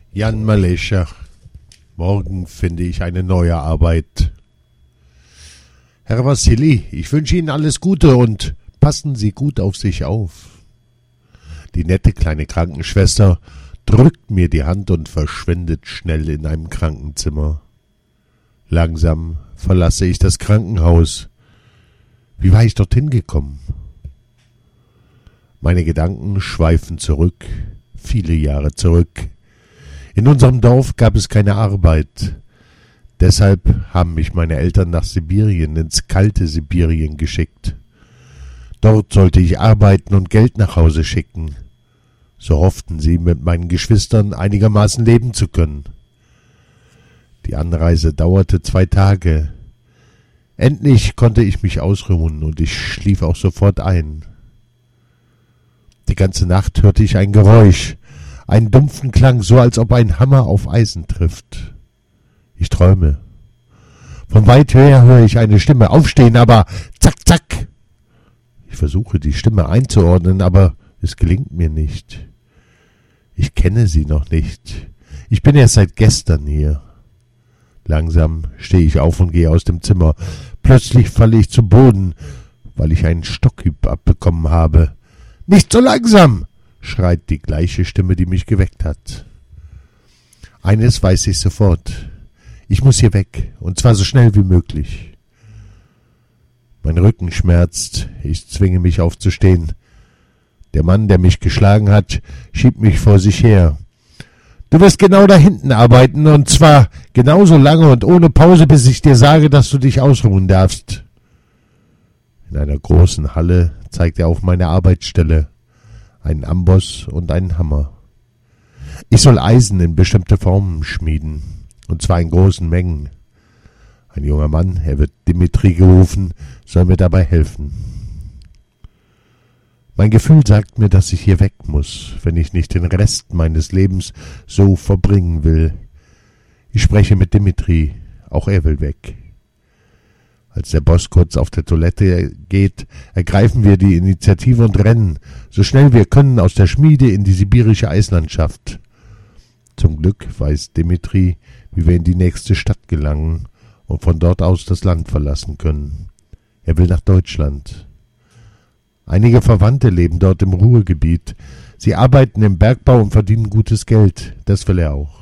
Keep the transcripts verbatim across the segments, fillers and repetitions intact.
Jan Malescher. Morgen finde ich eine neue Arbeit. Herr Wassili, ich wünsche Ihnen alles Gute und passen Sie gut auf sich auf. Die nette kleine Krankenschwester drückt mir die Hand und verschwindet schnell in einem Krankenzimmer. Langsam verlasse ich das Krankenhaus. Wie war ich dorthin gekommen? Meine Gedanken schweifen zurück, viele Jahre zurück. In unserem Dorf gab es keine Arbeit. Deshalb haben mich meine Eltern nach Sibirien, ins kalte Sibirien geschickt. Dort sollte ich arbeiten und Geld nach Hause schicken. So hofften sie, mit meinen Geschwistern einigermaßen leben zu können. Die Anreise dauerte zwei Tage. Endlich konnte ich mich ausruhen und ich schlief auch sofort ein. Die ganze Nacht hörte ich ein Geräusch, einen dumpfen Klang, so als ob ein Hammer auf Eisen trifft. Ich träume. Von weit her höre ich eine Stimme aufstehen, aber zack, zack. Ich versuche, die Stimme einzuordnen, aber es gelingt mir nicht. Ich kenne sie noch nicht. Ich bin erst seit gestern hier. Langsam stehe ich auf und gehe aus dem Zimmer. Plötzlich falle ich zu Boden, weil ich einen Stockhieb abbekommen habe. »Nicht so langsam«, schreit die gleiche Stimme, die mich geweckt hat. Eines weiß ich sofort. Ich muss hier weg, und zwar so schnell wie möglich. Mein Rücken schmerzt, ich zwinge mich aufzustehen. Der Mann, der mich geschlagen hat, schiebt mich vor sich her. »Du wirst genau da hinten arbeiten, und zwar genauso lange und ohne Pause, bis ich dir sage, dass du dich ausruhen darfst.« In einer großen Halle zeigt er auf meine Arbeitsstelle, einen Amboss und einen Hammer. Ich soll Eisen in bestimmte Formen schmieden, und zwar in großen Mengen. Ein junger Mann, er wird Dimitri gerufen, soll mir dabei helfen. Mein Gefühl sagt mir, dass ich hier weg muss, wenn ich nicht den Rest meines Lebens so verbringen will. Ich spreche mit Dimitri, auch er will weg. Als der Boss kurz auf der Toilette geht, ergreifen wir die Initiative und rennen, so schnell wir können, aus der Schmiede in die sibirische Eislandschaft. Zum Glück weiß Dimitri, wie wir in die nächste Stadt gelangen und von dort aus das Land verlassen können. Er will nach Deutschland. Einige Verwandte leben dort im Ruhrgebiet. Sie arbeiten im Bergbau und verdienen gutes Geld. Das will er auch.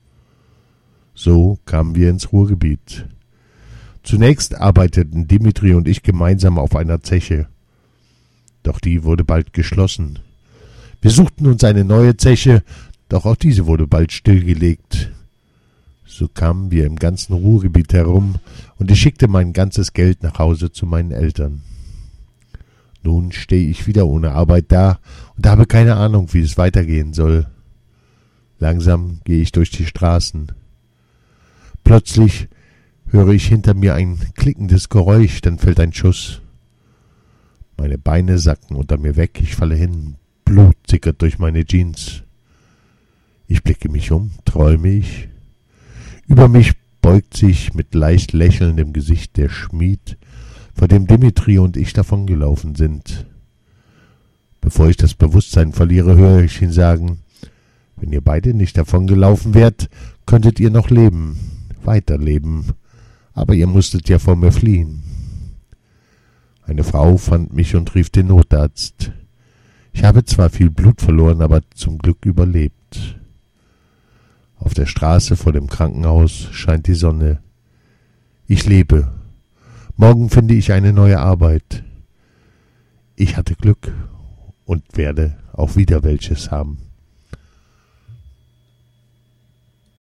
So kamen wir ins Ruhrgebiet. Zunächst arbeiteten Dimitri und ich gemeinsam auf einer Zeche. Doch die wurde bald geschlossen. Wir suchten uns eine neue Zeche, doch auch diese wurde bald stillgelegt. So kamen wir im ganzen Ruhrgebiet herum und ich schickte mein ganzes Geld nach Hause zu meinen Eltern. Nun stehe ich wieder ohne Arbeit da und habe keine Ahnung, wie es weitergehen soll. Langsam gehe ich durch die Straßen. Plötzlich höre ich hinter mir ein klickendes Geräusch, dann fällt ein Schuss. Meine Beine sacken unter mir weg, ich falle hin, Blut sickert durch meine Jeans. Ich blicke mich um, träume ich. Über mich beugt sich mit leicht lächelndem Gesicht der Schmied, vor dem Dimitri und ich davongelaufen sind. Bevor ich das Bewusstsein verliere, höre ich ihn sagen, wenn ihr beide nicht davongelaufen wärt, könntet ihr noch leben, weiterleben. Aber ihr musstet ja vor mir fliehen. Eine Frau fand mich und rief den Notarzt. Ich habe zwar viel Blut verloren, aber zum Glück überlebt. Auf der Straße vor dem Krankenhaus scheint die Sonne. Ich lebe. Morgen finde ich eine neue Arbeit. Ich hatte Glück und werde auch wieder welches haben.